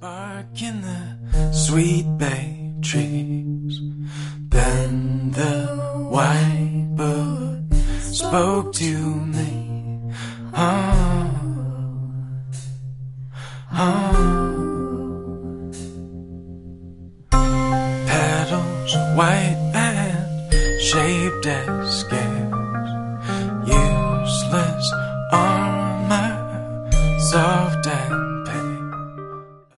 bark in the sweet bay trees. Then the white bird spoke to me. Oh, oh. Petals white and shaped as scales.